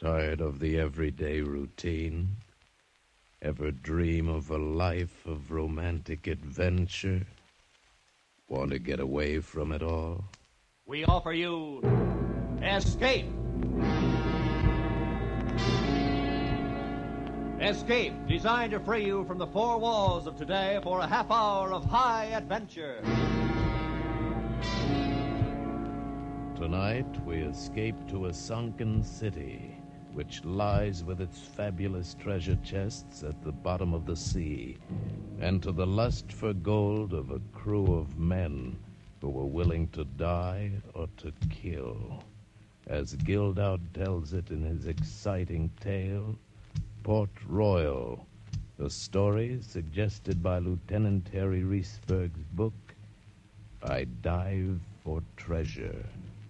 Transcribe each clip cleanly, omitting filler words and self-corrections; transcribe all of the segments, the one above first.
Tired of the everyday routine? Ever dream of a life of romantic adventure? Want to get away from it all? We offer you Escape. Escape, designed to free you from the four walls of today for a half hour of high adventure. Tonight, we escape to a sunken city, which lies with its fabulous treasure chests at the bottom of the sea, and to the lust for gold of a crew of men who were willing to die or to kill. As Gildow tells it in his exciting tale, Port Royal, a story suggested by Lieutenant Harry Reesberg's book, I Dive for Treasure.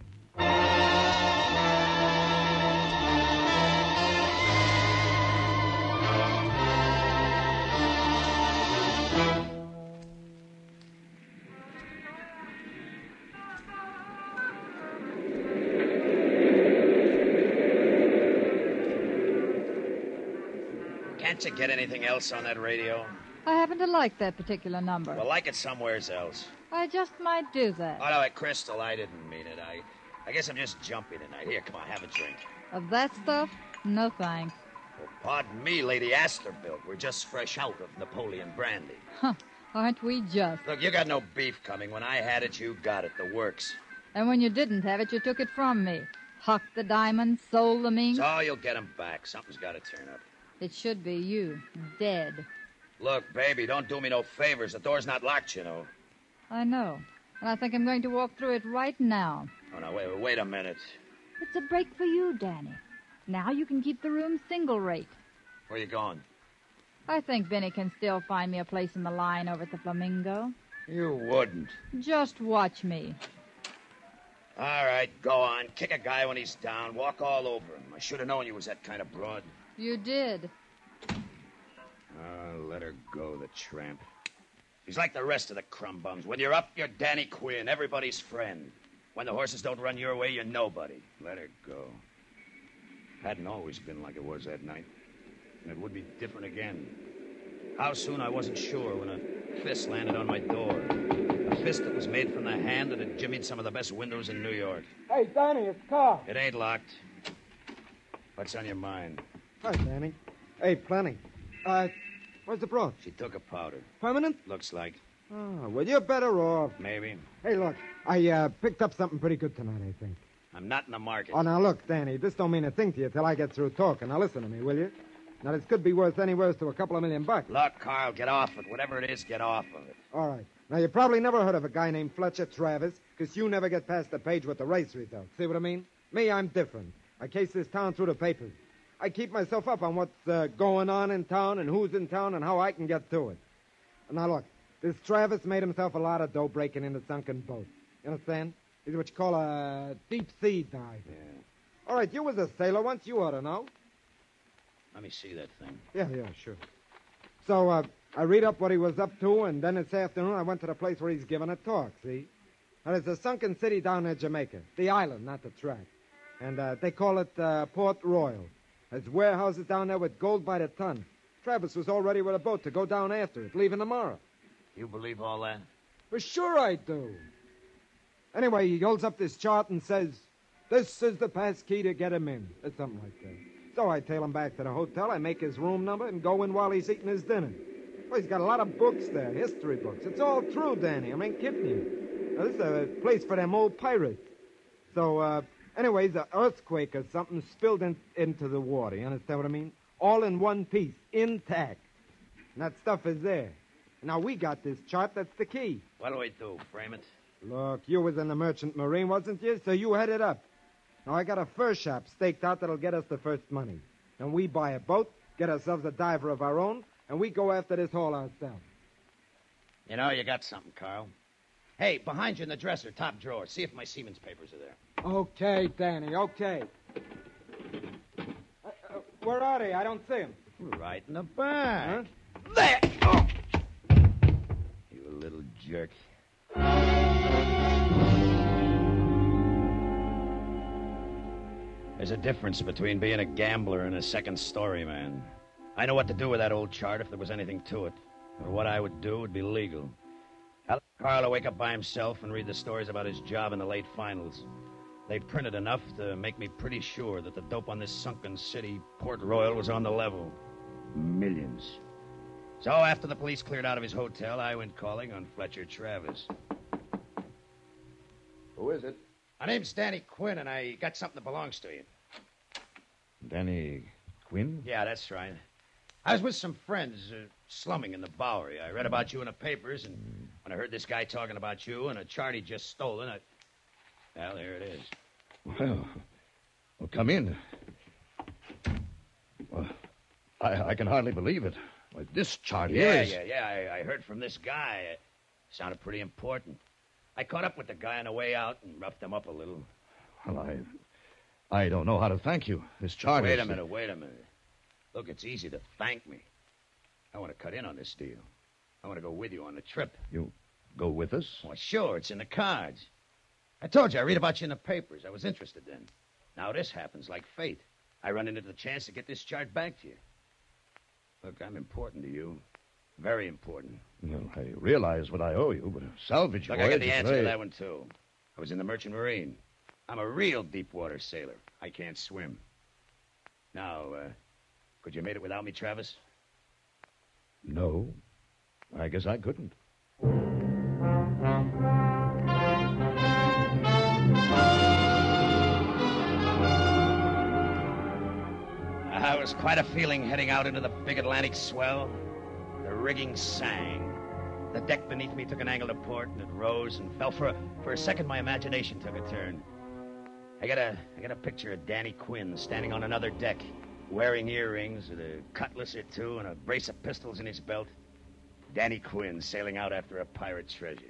Can't you get anything else on that radio? I happen to like that particular number. Well, like it somewheres else. I just might do that. Oh, no, Crystal, I didn't mean it. I guess I'm just jumpy tonight. Here, come on, have a drink. Of that stuff? No thanks. Well, pardon me, Lady Astorbilt. We're just fresh out of Napoleon brandy. Huh, aren't we just? Look, you got no beef coming. When I had it, you got it. The works. And when you didn't have it, you took it from me. Hucked the diamond, sold the mink. So you'll get 'em back. Something's got to turn up. It should be you, dead. Look, baby, don't do me no favors. The door's not locked, you know. I know. And I think I'm going to walk through it right now. Oh, no, wait a minute. It's a break for you, Danny. Now you can keep the room single rate. Where you going? I think Benny can still find me a place in the line over at the Flamingo. You wouldn't. Just watch me. All right, go on. Kick a guy when he's down. Walk all over him. I should have known you was that kind of broad. You did. Let her go, the tramp. She's like the rest of the crumb bums. When you're up, you're Danny Quinn, everybody's friend. When the horses don't run your way, you're nobody. Let her go. Hadn't always been like it was that night. And it would be different again. How soon, I wasn't sure when a fist landed on my door. A fist that was made from the hand that had jimmied some of the best windows in New York. Hey, Danny, it's Carl. It ain't locked. What's on your mind? Hi, Danny. Hey, plenty. Where's the broad? She took a powder. Permanent? Looks like. Oh, well, you're better off. Maybe. Hey, look, I picked up something pretty good tonight, I think. I'm not in the market. Oh, now, look, Danny, this don't mean a thing to you till I get through talking. Now, listen to me, will you? Now, this could be worth anywhere to a couple of $1 million. Look, Carl, get off it. Whatever it is, get off of it. All right. Now, you probably never heard of a guy named Fletcher Travis, because you never get past the page with the race results. See what I mean? Me, I'm different. I case this town through the papers. I keep myself up on what's going on in town and who's in town and how I can get to it. Now, look, this Travis made himself a lot of dough breaking into sunken boats. You understand? He's what you call a deep-sea diver. Yeah. All right, you was a sailor once. You ought to know. Let me see that thing. Yeah, sure. So, I read up what he was up to, and then this afternoon I went to the place where he's giving a talk, see? Now, there's a sunken city down near Jamaica. The island, not the track. And they call it Port Royal. There's warehouses down there with gold by the ton. Travis was all ready with a boat to go down after it, leaving tomorrow. You believe all that? Well, sure I do. Anyway, he holds up this chart and says, "This is the pass key to get him in," or something like that. So I tail him back to the hotel, I make his room number, and go in while he's eating his dinner. Well, he's got a lot of books there, history books. It's all true, Danny. I ain't kidding you. Now, this is a place for them old pirates. So, anyways, an earthquake or something spilled into the water. You understand what I mean? All in one piece, intact. And that stuff is there. Now, we got this chart. That's the key. What do we do? Frame it? Look, you was in the Merchant Marine, wasn't you? So you head it up. Now, I got a fur shop staked out that'll get us the first money. And we buy a boat, get ourselves a diver of our own, and we go after this haul ourselves. You know, you got something, Carl. Hey, behind you in the dresser, top drawer. See if my Siemens papers are there. Okay, Danny, okay. Where are they? I don't see them. Right in the back. Huh? There! Oh! You little jerk. There's the difference between being a gambler and a second-story man. I know what to do with that old chart if there was anything to it. Or what I would do would be legal. I'd let Carlo wake up by himself and read the stories about his job in the late finals. They printed enough to make me pretty sure that the dope on this sunken city, Port Royal, was on the level. Millions. So after the police cleared out of his hotel, I went calling on Fletcher Travis. Who is it? My name's Danny Quinn, and I got something that belongs to you. Danny Quinn? Yeah, that's right. I was with some friends slumming in the Bowery. I read about you in the papers, and when I heard this guy talking about you and a chart he'd just stolen, well, there it is. Well, come in. Well, I can hardly believe it. Well, this chart here is... Yeah. I heard from this guy. It sounded pretty important. I caught up with the guy on the way out and roughed him up a little. Well, I don't know how to thank you. This chart Wait a minute. Look, it's easy to thank me. I want to cut in on this deal. I want to go with you on the trip. You go with us? Well, sure, it's in the cards. I told you, I read about you in the papers. I was interested then. Now this happens like fate. I run into the chance to get this chart back to you. Look, I'm important to you. Very important. Well, I realize what I owe you, but a salvage Look, voyage I got the is answer very... to that one, too. I was in the Merchant Marine. I'm a real deep-water sailor. I can't swim. Now, could you have made it without me, Travis? No, I guess I couldn't. It was quite a feeling heading out into the big Atlantic swell. The rigging sang. The deck beneath me took an angle to port, and it rose and fell. For a second, my imagination took a turn. I got a picture of Danny Quinn standing on another deck, wearing earrings with a cutlass or two and a brace of pistols in his belt. Danny Quinn sailing out after a pirate treasure.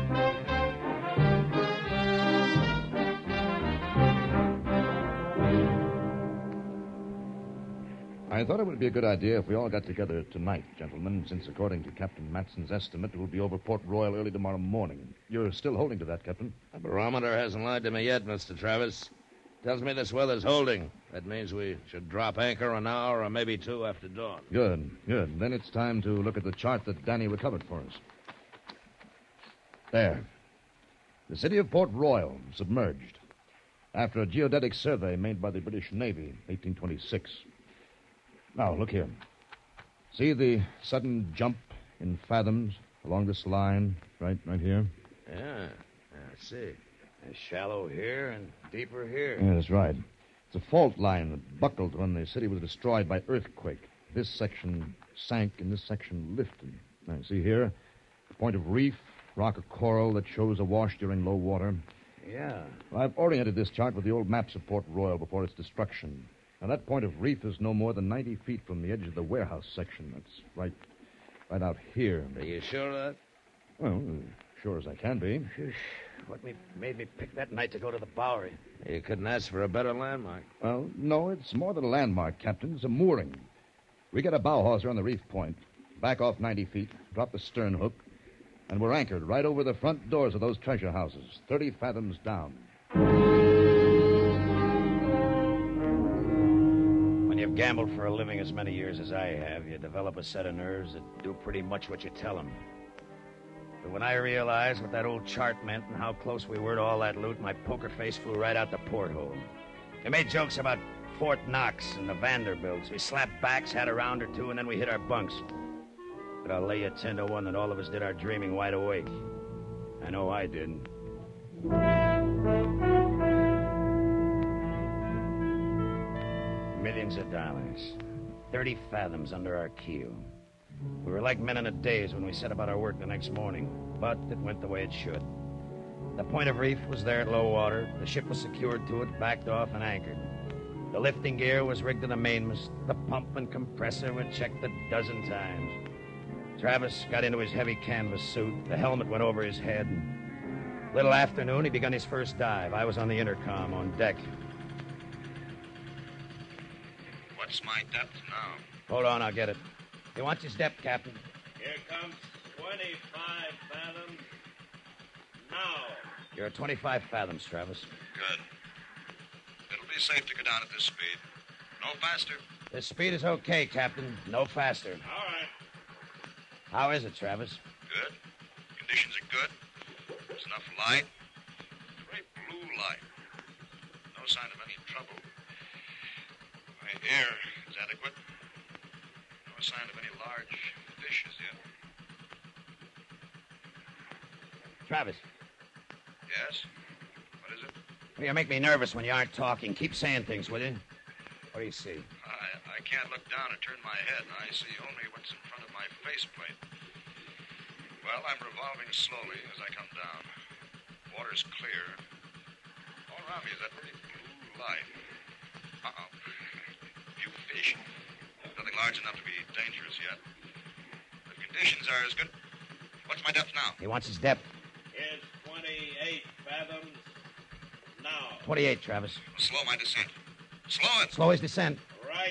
I thought it would be a good idea if we all got together tonight, gentlemen, since according to Captain Matson's estimate, it will be over Port Royal early tomorrow morning. You're still holding to that, Captain? The barometer hasn't lied to me yet, Mr. Travis. Tells me this weather's holding. That means we should drop anchor an hour or maybe two after dawn. Good. Then it's time to look at the chart that Danny recovered for us. There. The city of Port Royal, submerged. After a geodetic survey made by the British Navy, 1826. Now, look here. See the sudden jump in fathoms along this line, right here? Yeah, I see. Shallow here and deeper here. Yeah, that's right. It's a fault line that buckled when the city was destroyed by earthquake. This section sank and this section lifted. Now, see here? A point of reef, rock or coral that shows awash during low water. Yeah. Well, I've oriented this chart with the old maps of Port Royal before its destruction. Now, that point of reef is no more than 90 feet from the edge of the warehouse section. That's right out here. Are you sure of that? Well, sure as I can be. What made me pick that night to go to the Bowery? You couldn't ask for a better landmark. Well, no, it's more than a landmark, Captain. It's a mooring. We get a bow hawser on the reef point, back off 90 feet, drop the stern hook, and we're anchored right over the front doors of those treasure houses, 30 fathoms down. When you've gambled for a living as many years as I have, you develop a set of nerves that do pretty much what you tell them. But when I realized what that old chart meant and how close we were to all that loot, my poker face flew right out the porthole. They made jokes about Fort Knox and the Vanderbilts. We slapped backs, had a round or two, and then we hit our bunks. But I'll lay you 10 to 1 that all of us did our dreaming wide awake. I know I did. Millions of dollars. 30 fathoms under our keel. We were like men in a daze when we set about our work the next morning, but it went the way it should. The point of reef was there at low water. The ship was secured to it, backed off, and anchored. The lifting gear was rigged to the mainmast. The pump and compressor were checked a dozen times. Travis got into his heavy canvas suit. The helmet went over his head. Little afternoon, he begun his first dive. I was on the intercom on deck. What's my depth now? Hold on, I'll get it. You want his depth, Captain? Here comes 25 fathoms. Now. You're at 25 fathoms, Travis. Good. It'll be perfectly safe to go down at this speed. No faster. The speed is okay, Captain. No faster. All right. How is it, Travis? Good. Conditions are good. There's enough light. Great blue light. No sign of any trouble. My air is adequate. No sign of any large fish as yet. Travis, Yes? What is it? you make me nervous when you aren't talking. Keep saying things, will you? What do you see? I can't look down and turn my head. I see only what's in front of my faceplate. Well, I'm revolving slowly as I come down. Water's clear. All around me is that very blue light. Uh-oh. Few fish. Nothing large enough to be dangerous yet. The conditions are as good. What's my depth now? He wants his depth. It's 28 fathoms now. 28, Travis. Slow my descent. Slow it. Slow his descent. Right.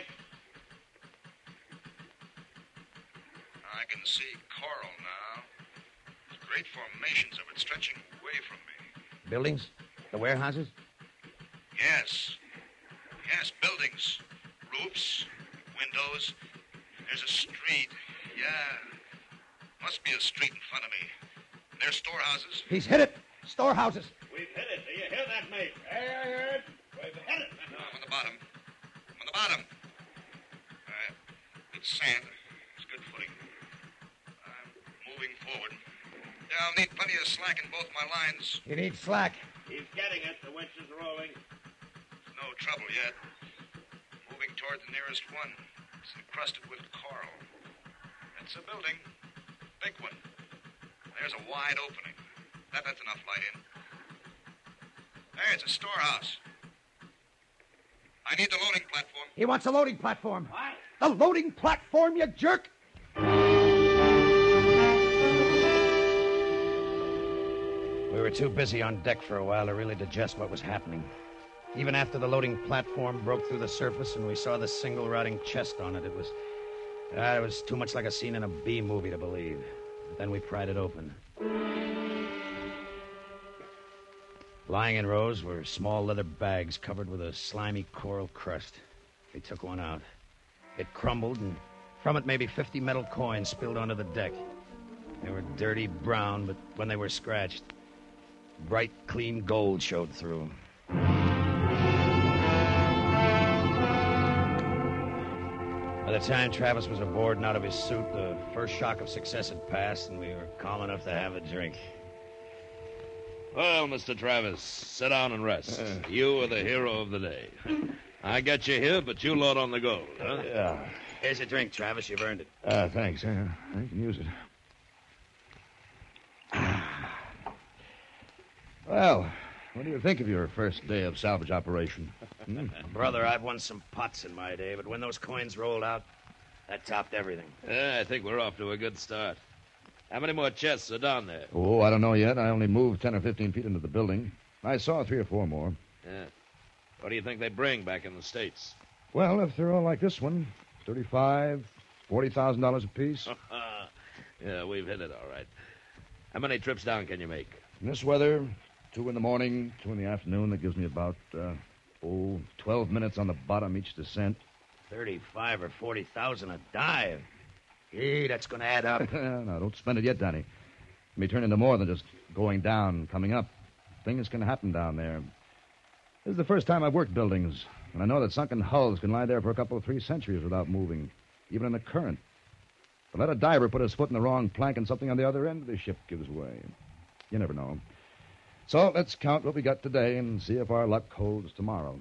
I can see coral now. Great formations of it stretching away from me. Buildings? The warehouses? Yes. Yes, buildings. Roofs. Windows. There's a street. Yeah. Must be a street in front of me. There's storehouses. He's hit it. Storehouses. We've hit it. Do you hear that, mate? Hey, I heard. We've hit it. I'm on the bottom. I'm on the bottom. All right. It's sand. It's good footing. I'm moving forward. Yeah, I'll need plenty of slack in both my lines. You need slack. He's getting it. The winch is rolling. There's no trouble yet. Moving toward the nearest one. It's encrusted with coral. It's a building. Big one. There's a wide opening. That's enough light in. There, it's a storehouse. I need the loading platform. He wants a loading platform. What? The loading platform, you jerk! We were too busy on deck for a while to really digest what was happening. Even after the loading platform broke through the surface and we saw the single rotting chest on it, it was too much like a scene in a B movie to believe. But then we pried it open. Lying in rows were small leather bags covered with a slimy coral crust. We took one out. It crumbled, and from it maybe 50 metal coins spilled onto the deck. They were dirty brown, but when they were scratched, bright, clean gold showed through. By the time Travis was aboard and out of his suit, the first shock of success had passed, and we were calm enough to have a drink. Well, Mr. Travis, sit down and rest. You are the hero of the day. I got you here, but you load on the gold, huh? Yeah. Here's a drink, Travis. You've earned it. Thanks. I can use it. Well, what do you think of your first day of salvage operation? Brother, I've won some pots in my day, but when those coins rolled out, that topped everything. I think we're off to a good start. How many more chests are down there? Oh, I don't know yet. I only moved 10 or 15 feet into the building. I saw 3 or 4 more. Yeah. What do you think they bring back in the States? Well, if they're all like this one, $35,000, $40,000 apiece. Yeah, we've hit it all right. How many trips down can you make? In this weather, 2 in the morning, 2 in the afternoon. That gives me about, 12 minutes on the bottom each descent. 35 or 40,000 a dive. Gee, that's going to add up. No, don't spend it yet, Danny. It may turn into more than just going down and coming up. Things can happen down there. This is the first time I've worked buildings, and I know that sunken hulls can lie there for a couple of 3 centuries without moving, even in the current. But let a diver put his foot in the wrong plank and something on the other end of the ship gives way. You never know. So let's count what we got today and see if our luck holds tomorrow.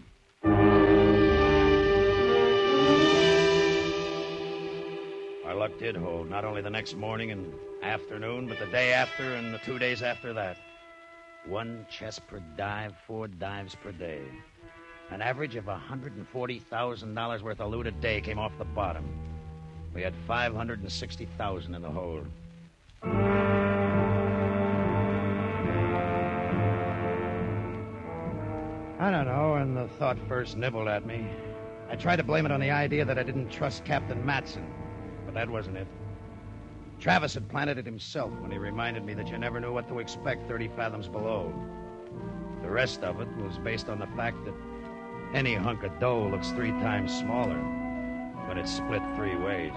Our luck did hold, not only the next morning and afternoon, but the day after and the 2 days after that. 1 chest per dive, 4 dives per day. An average of $140,000 worth of loot a day came off the bottom. We had $560,000 in the hold. I don't know, and the thought first nibbled at me. I tried to blame it on the idea that I didn't trust Captain Matson, but that wasn't it. Travis had planted it himself when he reminded me that you never knew what to expect 30 fathoms below. The rest of it was based on the fact that Any hunk of dough looks 3 times smaller, but it's split 3 ways.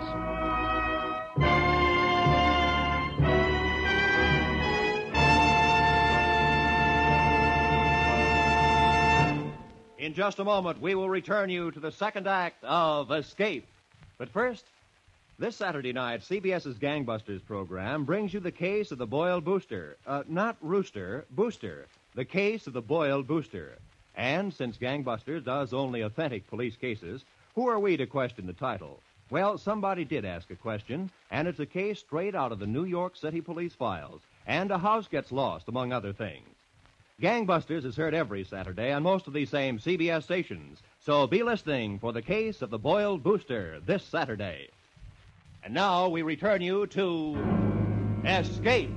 In just a moment, we will return you to the second act of Escape. But first, this Saturday night, CBS's Gangbusters program brings you the case of the boiled booster. Not rooster, booster. The case of the boiled booster. And since Gangbusters does only authentic police cases, who are we to question the title? Well, somebody did ask a question, and it's a case straight out of the New York City police files. And a house gets lost, among other things. Gangbusters is heard every Saturday on most of these same CBS stations. So be listening for the case of the boiled booster this Saturday. And now we return you to Escape.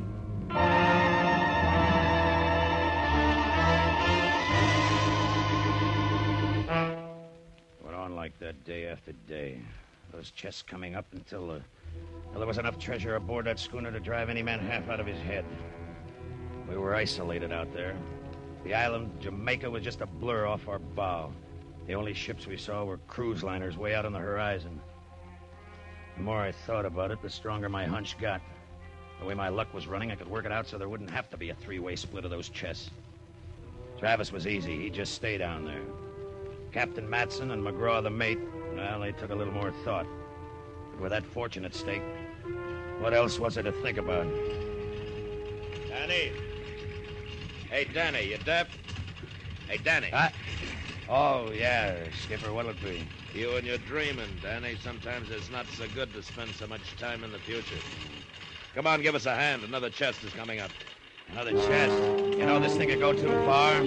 Went on like that day after day. Those chests coming up until there was enough treasure aboard that schooner to drive any man half out of his head. We were isolated out there. The island, Jamaica, was just a blur off our bow. The only ships we saw were cruise liners way out on the horizon. The more I thought about it, the stronger my hunch got. The way my luck was running, I could work it out so there wouldn't have to be a 3-way split of those chests. Travis was easy. He'd just stay down there. Captain Matson and McGraw, the mate, well, they took a little more thought. But with that fortune at stake, what else was there to think about? Danny. Hey, Danny, you deaf? Hey, Danny. Oh, yeah, Skipper, what'll it be? You and your dreaming, Danny. Sometimes it's not so good to spend so much time in the future. Come on, give us a hand. Another chest is coming up. Another chest? You know this thing could go too far?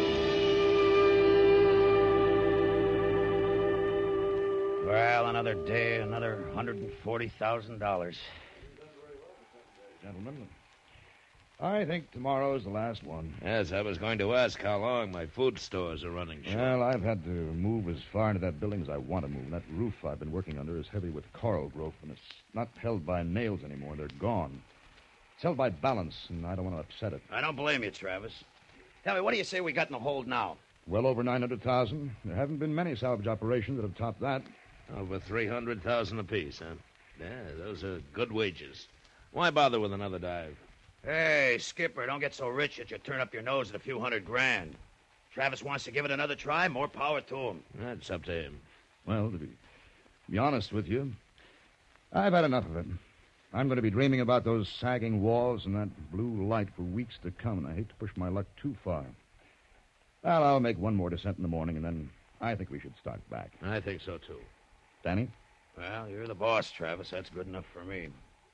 Well, another day, another $140,000. Gentlemen, I think tomorrow's the last one. Yes, I was going to ask how long. My food stores are running short. Well, I've had to move as far into that building as I want to move. That roof I've been working under is heavy with coral growth, and it's not held by nails anymore. They're gone. It's held by balance, and I don't want to upset it. I don't blame you, Travis. Tell me, what do you say we got in the hold now? Well over 900,000. There haven't been many salvage operations that have topped that. Over 300,000 apiece, huh? Yeah, those are good wages. Why bother with another dive? Hey, Skipper, don't get so rich that you turn up your nose at a few $100,000. Travis wants to give it another try, more power to him. That's up to him. Well, to be honest with you, I've had enough of it. I'm going to be dreaming about those sagging walls and that blue light for weeks to come, and I hate to push my luck too far. Well, I'll make one more descent in the morning, and then I think we should start back. I think so, too. Danny? Well, you're the boss, Travis. That's good enough for me.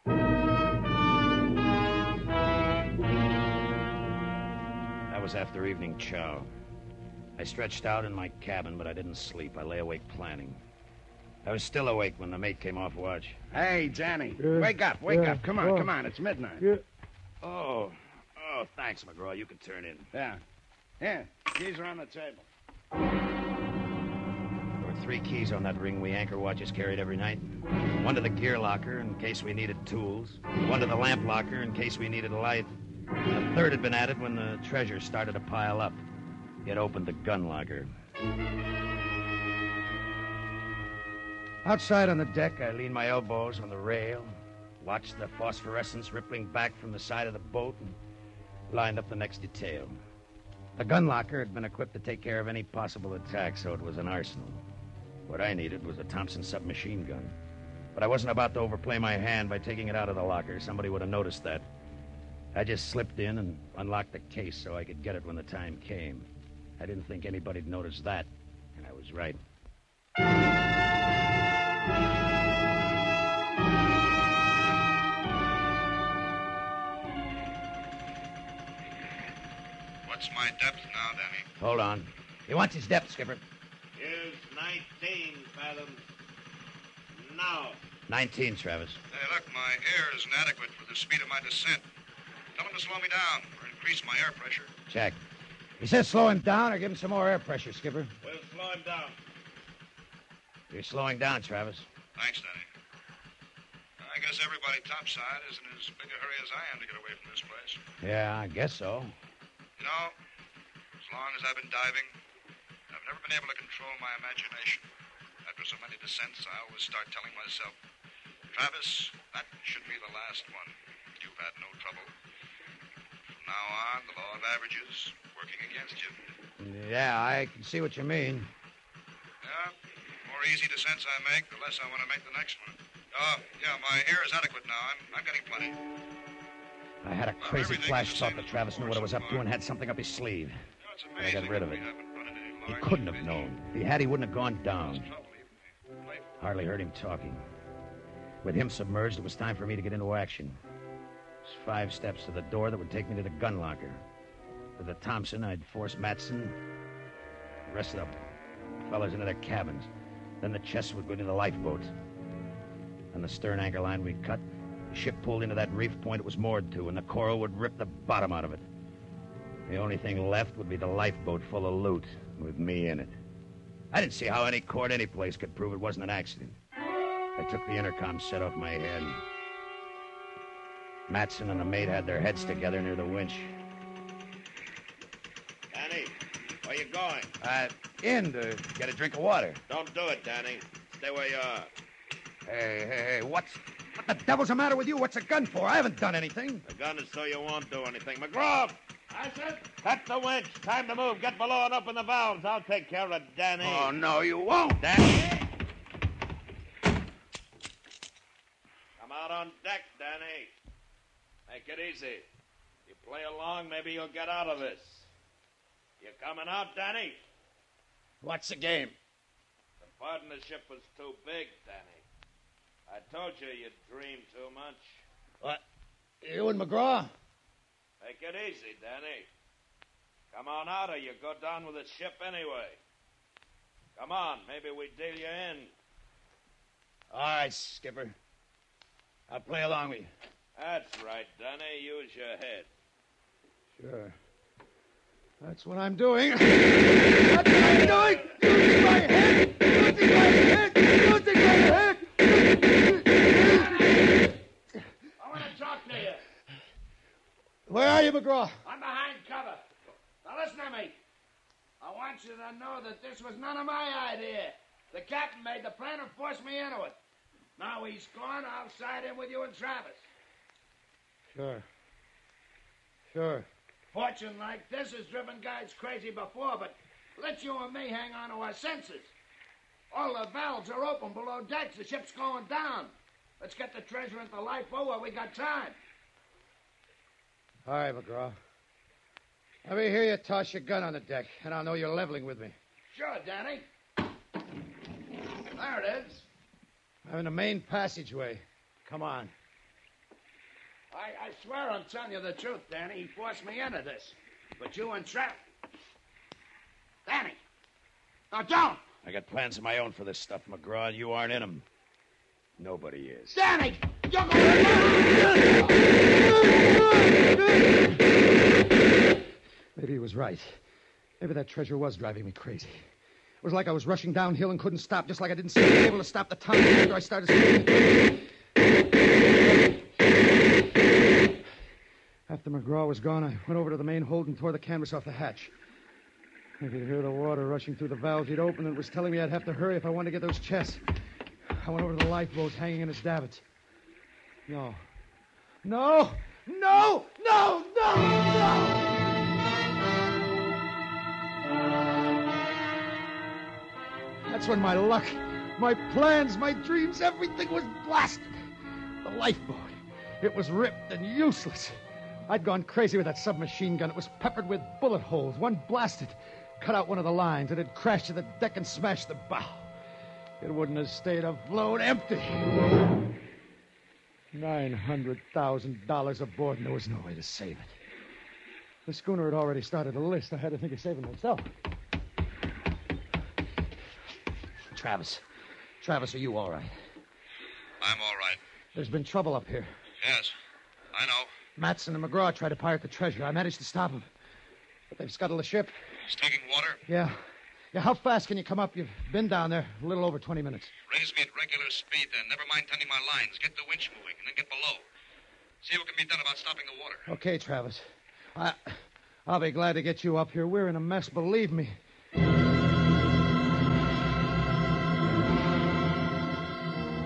That was after evening chow. I stretched out in my cabin, but I didn't sleep. I lay awake planning. I was still awake when the mate came off watch. Hey, Johnny, wake up. Come on, it's midnight. Oh, thanks, McGraw. You can turn in. Yeah. Here, keys are on the table. There were 3 keys on that ring we anchor watches carried every night. One to the gear locker in case we needed tools. One to the lamp locker in case we needed a light. A third had been added when the treasure started to pile up. It opened the gun locker. Outside on the deck, I leaned my elbows on the rail, watched the phosphorescence rippling back from the side of the boat, and lined up the next detail. The gun locker had been equipped to take care of any possible attack, so it was an arsenal. What I needed was a Thompson submachine gun. But I wasn't about to overplay my hand by taking it out of the locker. Somebody would have noticed that. I just slipped in and unlocked the case so I could get it when the time came. I didn't think anybody'd notice that, and I was right. What's my depth now, Danny? Hold on. He wants his depth, Skipper. Here's 19 fathoms. Now. 19, Travis. Hey, look, my air is inadequate for the speed of my descent. Tell him to slow me down or increase my air pressure. Check. He says slow him down or give him some more air pressure, Skipper. We'll slow him down. You're slowing down, Travis. Thanks, Danny. I guess everybody topside is in as big a hurry as I am to get away from this place. Yeah, I guess so. You know, as long as I've been diving, I've never been able to control my imagination. After so many descents, I always start telling myself, Travis, that should be the last one. You've had no trouble. From now on, the law of averages working against you. Yeah, I can see what you mean. Yeah, the more easy descents I make, the less I want to make the next one. Yeah, my air is adequate now. I'm getting plenty. I had a crazy flash thought that Travis knew what I was up to and had something up his sleeve. But I got rid of it. He couldn't have known. If he had, he wouldn't have gone down. Hardly heard him talking. With him submerged, it was time for me to get into action. It was 5 steps to the door that would take me to the gun locker. To the Thompson, I'd force Matson, the rest of the fellas into their cabins. Then the chests would go into the lifeboat. And the stern anchor line we'd cut, the ship pulled into that reef point it was moored to, and the coral would rip the bottom out of it. The only thing left would be the lifeboat full of loot, with me in it. I didn't see how any court any place could prove it wasn't an accident. I took the intercom set off my head. Matson and the mate had their heads together near the winch. Danny, where you going? In to get a drink of water. Don't do it, Danny. Stay where you are. Hey, what the devil's the matter with you? What's a gun for? I haven't done anything. The gun is so you won't do anything. McGraw! I said, cut the winch. Time to move. Get below and open the valves. I'll take care of Danny. Oh, no, you won't. Danny! Come out on deck, Danny. Make it easy. You play along, maybe you'll get out of this. You coming out, Danny? What's the game? The partnership was too big, Danny. I told you you'd dream too much. What? You and McGraw? Take it easy, Danny. Come on out or you go down with the ship anyway. Come on, maybe we deal you in. All right, Skipper. I'll play along with you. That's right, Danny. Use your head. Sure. That's what I'm doing. That's what I'm doing! Using my head! Using my head! Using my head! I want to talk to you. Where are you, McGraw? I'm behind cover. Now listen to me. I want you to know that this was none of my idea. The captain made the plan and forced me into it. Now he's gone, I'll side in with you and Travis. Sure. Fortune like this has driven guys crazy before, but let you and me hang on to our senses. All the valves are open below decks. The ship's going down. Let's get the treasure into the lifeboat while we got time. All right, McGraw. Let me hear you toss your gun on the deck, and I'll know you're leveling with me. Sure, Danny. There it is. I'm in the main passageway. Come on. I swear I'm telling you the truth, Danny. He forced me into this. But you and Travis... Danny! Now, don't! I got plans of my own for this stuff, McGraw, and you aren't in them. Nobody is. Danny! You're going Maybe he was right. Maybe that treasure was driving me crazy. It was like I was rushing downhill and couldn't stop, just like I didn't seem to be able to stop the time after I started speeding. After McGraw was gone, I went over to the main hold and tore the canvas off the hatch. I could hear the water rushing through the valves he'd opened, and it was telling me I'd have to hurry if I wanted to get those chests. I went over to the lifeboats hanging in its davits. No. That's when my luck, my plans, my dreams, everything was blasted. The lifeboat. It was ripped and useless. I'd gone crazy with that submachine gun. It was peppered with bullet holes. One blasted, cut out one of the lines. It had crashed to the deck and smashed the bow. It wouldn't have stayed afloat empty. $900,000 aboard, and there was no way to save it. The schooner had already started a list. I had to think of saving myself. Travis, are you all right? I'm all right. There's been trouble up here. Yes, I know. Matson and McGraw tried to pirate the treasure. I managed to stop them. But they've scuttled the ship. He's taking water? Yeah, how fast can you come up? You've been down there a little over 20 minutes. Raise me at regular speed, then. Never mind tending my lines. Get the winch moving, and then get below. See what can be done about stopping the water. Okay, Travis. I'll be glad to get you up here. We're in a mess, believe me.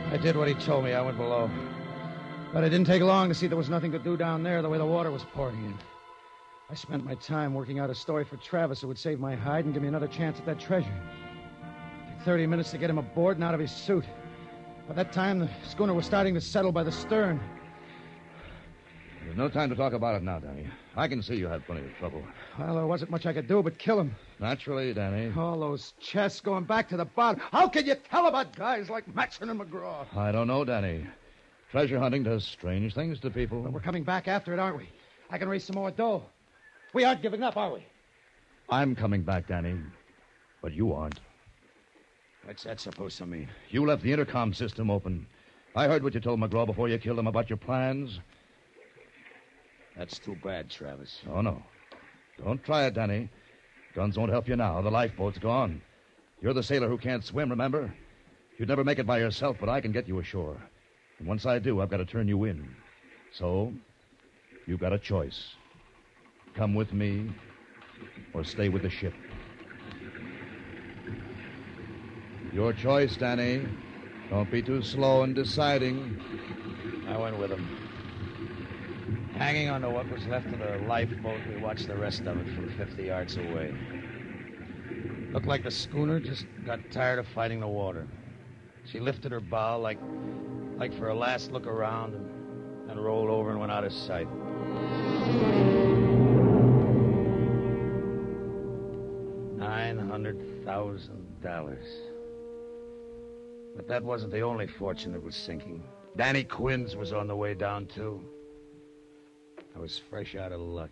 I did what he told me. I went below. But it didn't take long to see there was nothing to do down there the way the water was pouring in. I spent my time working out a story for Travis that would save my hide and give me another chance at that treasure. It took 30 minutes to get him aboard and out of his suit. By that time, the schooner was starting to settle by the stern. There's no time to talk about it now, Danny. I can see you had plenty of trouble. Well, there wasn't much I could do but kill him. Naturally, Danny. All those chests going back to the bottom. How can you tell about guys like Matson and McGraw? I don't know, Danny. Treasure hunting does strange things to people. But we're coming back after it, aren't we? I can raise some more dough. We aren't giving up, are we? I'm coming back, Danny. But you aren't. What's that supposed to mean? You left the intercom system open. I heard what you told McGraw before you killed him about your plans. That's too bad, Travis. Oh, no. Don't try it, Danny. Guns won't help you now. The lifeboat's gone. You're the sailor who can't swim, remember? You'd never make it by yourself, but I can get you ashore. And once I do, I've got to turn you in. So, you've got a choice. Come with me, or stay with the ship. Your choice, Danny. Don't be too slow in deciding. I went with him. Hanging onto what was left of the lifeboat, we watched the rest of it from 50 yards away. Looked like the schooner just got tired of fighting the water. She lifted her bow like for a last look around and rolled over and went out of sight. $900,000. But that wasn't the only fortune that was sinking. Danny Quinn's was on the way down, too. I was fresh out of luck.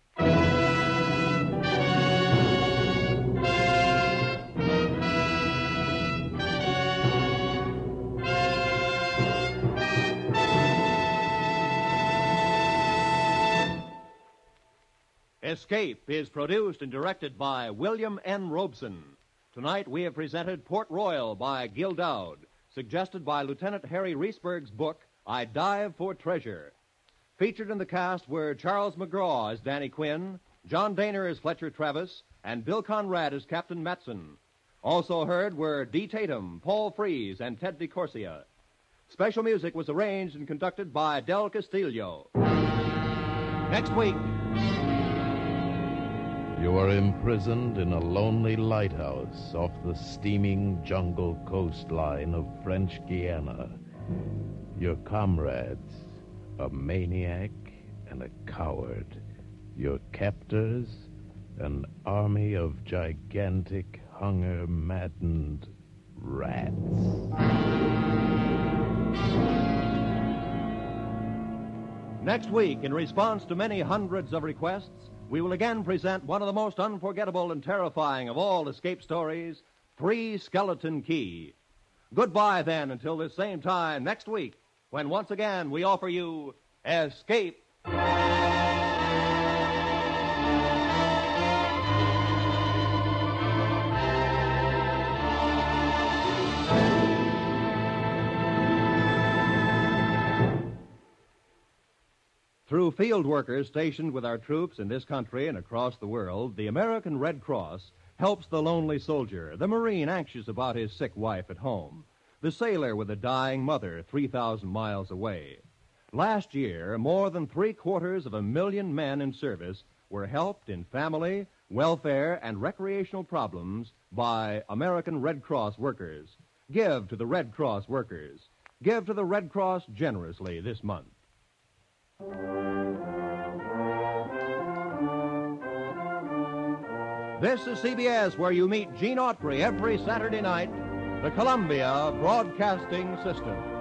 Escape is produced and directed by William N. Robeson. Tonight we have presented Port Royal by Gil Dowd, suggested by Lieutenant Harry Reesberg's book, I Dive for Treasure. Featured in the cast were Charles McGraw as Danny Quinn, John Daner as Fletcher Travis, and Bill Conrad as Captain Matson. Also heard were Dee Tatum, Paul Frees, and Ted DeCorsia. Special music was arranged and conducted by Del Castillo. Next week... You are imprisoned in a lonely lighthouse off the steaming jungle coastline of French Guiana. Your comrades, a maniac and a coward. Your captors, an army of gigantic, hunger-maddened rats. Next week, in response to many hundreds of requests, we will again present one of the most unforgettable and terrifying of all escape stories, Three Skeleton Key. Goodbye, then, until this same time next week, when once again we offer you Escape. Through field workers stationed with our troops in this country and across the world, the American Red Cross helps the lonely soldier, the Marine anxious about his sick wife at home, the sailor with a dying mother 3,000 miles away. Last year, more than 750,000 men in service were helped in family, welfare, and recreational problems by American Red Cross workers. Give to the Red Cross workers. Give to the Red Cross generously this month. This is CBS, where you meet Gene Autry every Saturday night, the Columbia Broadcasting System.